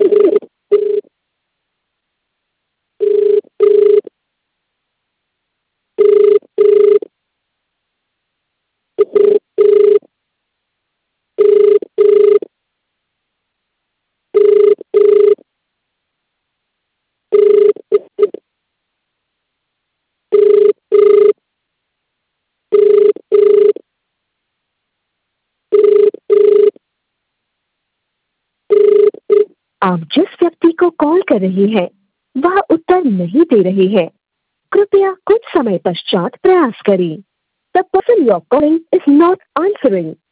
आप जिस व्यक्ति को कॉल कर रही हैं, वह उत्तर नहीं दे रहे हैं। कृपया कुछ समय पश्चात प्रयास करें। The person you're calling is not answering.